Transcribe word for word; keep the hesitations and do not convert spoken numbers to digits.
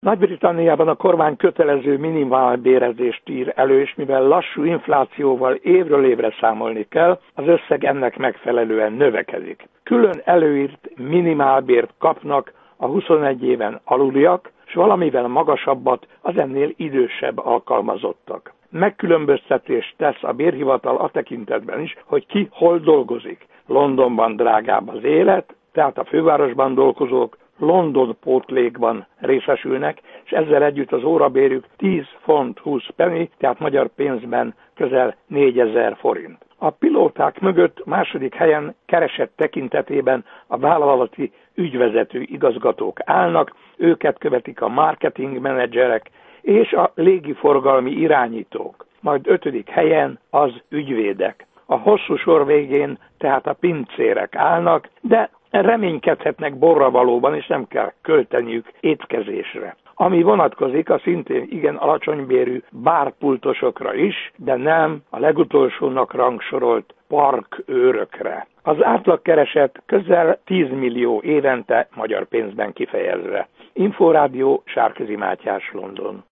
Nagy-Britanniában a kormány kötelező minimálbérezést ír elő, és mivel lassú inflációval évről évre számolni kell, az összeg ennek megfelelően növekedik. Külön előírt minimálbért kapnak a huszonegy éven aluliak, és valamivel magasabbat az ennél idősebb alkalmazottak. Megkülönböztetést tesz a bérhivatal a tekintetben is, hogy ki hol dolgozik. Londonban drágább az élet, tehát a fővárosban dolgozók London pótlékban részesülnek, és ezzel együtt az órabérük tíz font húsz penny, tehát magyar pénzben közel négyezer forint. A pilóták mögött második helyen keresett tekintetében a vállalati ügyvezető igazgatók állnak, őket követik a marketing menedzserek és a légiforgalmi irányítók, majd ötödik helyen az ügyvédek. A hosszú sor végén tehát a pincérek állnak, de reménykedhetnek borravalóban, és nem kell költeniük étkezésre. Ami vonatkozik a szintén igen alacsonybérű bárpultosokra is, de nem a legutolsónak rangsorolt parkőrökre. Az átlagkereset közel tíz millió évente magyar pénzben kifejezve. Inforádió, Sárközi Mátyás, London.